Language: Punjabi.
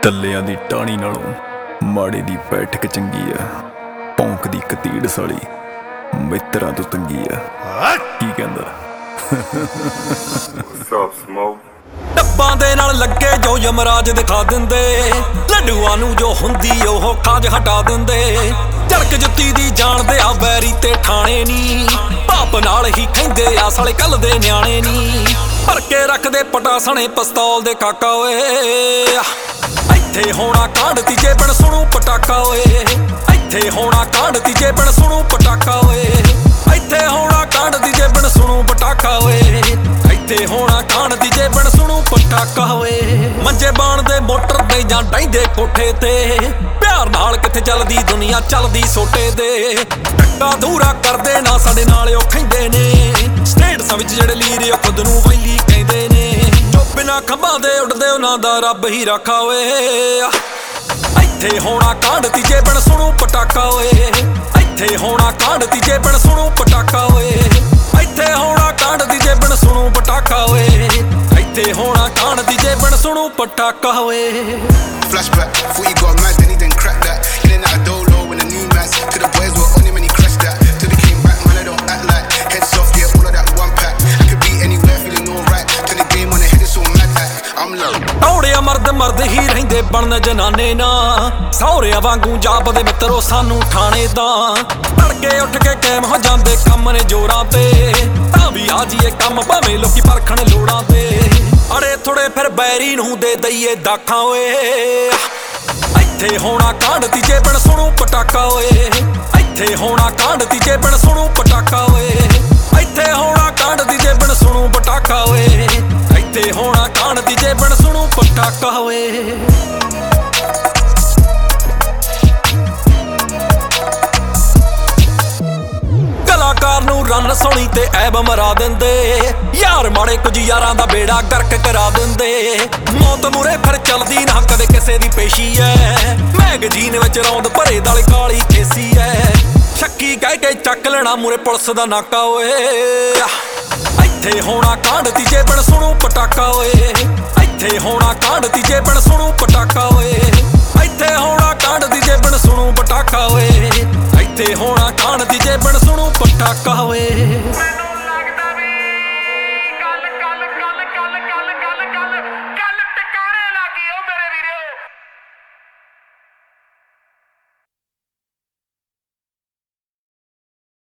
ਟੱਲਿਆਂ ਦੀ ਟਾਣੀ ਨਾਲੋਂ ਮਾੜੇ ਦੀ ਬੈਠਕ ਚੰਗੀ ਆ। ਭੌਂਕਦੀ ਕਤੀੜ ਸਾਲੀ ਮਿੱਤਰਾਂ ਤੋਂ ਤੰਗੀ ਆ। ਕੀ ਕਹਿੰਦਾ ਡੱਬਾਂ ਦੇ ਨਾਲ ਲੱਗੇ ਜੋ ਯਮਰਾਜ ਦਿਖਾ ਦਿੰਦੇ, ਲੱਡੂਆਂ ਨੂੰ ਜੋ ਹੁੰਦੀ ਉਹ ਕਾਜ ਹਟਾ ਦਿੰਦੇ। ਝੜਕ ਜੁੱਤੀ ਦੀ ਜਾਣਦੇ ਆ ਵੈਰੀ ਤੇ ਠਾਣੇ ਨੀ, ਪਾਪ ਨਾਲ ਹੀ ਕਹਿੰਦੇ ਆ ਸਾਲੇ ਕੱਲ ਦੇ ਨਿਆਣੇ ਨੀ। ਭਰ ਕੇ ਰੱਖਦੇ ਪਟਾ ਸਣੇ ਪਿਸਤੌਲ ਦੇ ਕਾਕਾ ਓਏ, ਇੱਥੇ ਹੋਣਾ ਕਾਂਡ ਤੀਜੇ ਪਿੰਡ ਸੁਣੂ ਪਟਾਕਾ ਓਏ। ਇੱਥੇ ਹੋਣਾ ਕਾਂਡ ਤੀਜੇ ਪਿੰਡ ਸੁਣੂ ਪਟਾਕਾ ਓਏ। ਇੱਥੇ ਹੋਣਾ ਕਾਂਡ ਤੀਜੇ ਪਿੰਡ ਸੁਣੂ ਪਟਾਕਾ ਓਏ। ਇੱਥੇ ਹੋਣਾ ਕਾਂਡ ਤੀਜੇ ਪਿੰਡ ਸੁਣੂ ਪਟਾਕਾ ਓਏ। ਮੰਜੇ ਬਾਣ ਦੇ ਮੋਟਰ ਤੇ ਜਾਂ ਡੈਂਦੇ ਕੋਠੇ ਤੇ, ਪਿਆਰ ਨਾਲ ਕਿੱਥੇ ਚੱਲਦੀ ਦੁਨੀਆ ਚੱਲਦੀ ਸੋਟੇ ਦੇ। ਟੱਕਾ ਦੂਰਾ ਕਰਦੇ ਨਾ ਸਾਡੇ ਨਾਲ ਉਹ ਕਹਿੰਦੇ ਨੇ, ਸਟੇਟਸਾਂ ਵਿੱਚ ਜਿਹੜੇ ਲੀਰ ਉਹ ਖੁਦ ਨੂੰ ਵੈਲੀ ਕਹਿੰਦੇ ਨੇ। ਜੋ ਬਿਨਾਂ ਖੰਭਾਂ ਦੇ ਉੱਡਦੇ ਉਹਨਾਂ ਦਾ ਰੱਬ ਹੀ ਰਾਖਾ ਓਏ। ਇੱਥੇ ਹੋਣਾ ਕਾਂਡ ਤੀਜੇ ਪਿੰਡ ਸੁਣੂ ਪਟਾਕਾ ਓਏ। ਇੱਥੇ ਹੋਣਾ ਕਾਂਡ ਤੀਜੇ ਪਿੰਡ ਸੁਣੂ ਪਟਾਕਾ ਓਏ। ਇੱਥੇ ਹੋਣਾ ਕਾਂਡ ਤੀਜੇ ਪਿੰਡ ਸੁਣੂ ਪਟਾਕਾ ਓਏ। ਇੱਥੇ ਹੋਣਾ ਕਾਂਡ ਤੀਜੇ ਪਿੰਡ ਸੁਣੂ ਪਟਾਕਾ ਓਏ। Flashback, thought you got mad, then he didn't crack that. In and out of dolo when the new mass. To the boys were on him and he crashed that. Till they came back, man, I don't act like. Heads off, yeah, all of that one pack. I could be anywhere, feeling alright. Turn the game on the head, it's all mad act. I'm low. ਔੜਿਆ ਮਰਦ ਮਰਦ ਹੀ ਰਹਿੰਦੇ ਬਣਨ ਜਨਾਨੇ ਨਾ, ਸਹੁਰਿਆਂ ਵਾਂਗੂ ਜਾਪਦੇ ਮਿੱਤਰੋ ਸਾਨੂੰ ਠਾਣੇ ਦਾ। ਤੜਕੇ ਉੱਠ ਕੇ ਕੈਮ ਹੋ ਜਾਂਦੇ ਕੰਮ ਨੇ ਜੋਰਾਂ ਤੇ, ਤਾਂ ਵੀ ਆ ਜੀਏ ਕੰਮ ਭਾਵੇਂ ਲੋਕੀ ਪਰਖਣ ਲੋੜਾਂ ਤੇ। ਅੜੇ ਥੋੜੇ ਫਿਰ ਬੈਰੀ ਨੂੰ ਦੇ ਦਈਏ ਦਾਖਾਂ ਓਏ। ਇੱਥੇ ਹੋਣਾ ਕਾਂਡ ਤੀਜੇ ਪਿੰਡ ਸੁਣੂ ਪਟਾਕਾ ਓਏ। ਇੱਥੇ ਹੋਣਾ ਕਾਂਡ ਤੀਜੇ ਪਿੰਡ ਸੁਣੂ ਪਟਾਕਾ ਓਏ। ਇੱਥੇ ਹੋਣਾ ਕਾਂਡ ਤੀਜੇ ਪਿੰਡ ਸੁਣੂ ਪਟਾਕਾ ਓਏ। ਇੱਥੇ ਹੋਣਾ ਕਾਂਡ ਤੀਜੇ ਪਿੰਡ ਸੁਣੂ ਪਟਾਕਾ ਓਏ। ਕਲਾਕਾਰ ਨੂੰ ਰੰਨ ਸੋਣੀ ਤੇ ਐਬ ਮਰਾ ਦਿੰਦੇ, ਯਾਰ ਮਾੜੇ ਕੁਝ ਯਾਰਾਂ ਦਾ ਬੇੜਾ ਗਰਕ ਕਰਾ ਦਿੰਦੇ। ਮੌਤ ਮੂਰੇ ਫਿਰ ਚੱਲਦੀ ਨਾ ਕਦੇ ਕਿਸੇ ਦੀ ਪੇਸ਼ੀ ਐ, ਮੈਗਜ਼ੀਨ ਵਿੱਚ ਰੌਂਦ ਭਰੇ ਦਾਲੇ ਕਾਲੀ ਖੇਸੀ ਐ। ਸ਼ੱਕੀ ਕਹਿ ਕੇ ਚੱਕ ਲੈਣਾ ਮੂਰੇ ਪੁਲਿਸ ਦਾ ਨਾਕਾ ਓਏ। ਇੱਥੇ ਹੋਣਾ ਕਾਂਡ ਤੀਜੇ ਪਿੰਡ ਸੁਣੂ ਪਟਾਕਾ ਓਏ। ਇੱਥੇ ਹੋਣਾ ਕਾਂਡ ਤੀਜੇ ਪਿੰਡ ਸੁਣੂ ਪਟਾਕਾ ਓਏ। ਇੱਥੇ ਹੋਣਾ ਕਾਂਡ ਤੀਜੇ ਪਿੰਡ ਸੁਣੂ ਪਟਾਕਾ ਓਏ। ਇੱਥੇ ਹੋਣਾ ਕਾਂਡ ਤੀਜੇ ਪਿੰਡ ਸੁਣੂ ਪਟਾਕਾ ਓਏ।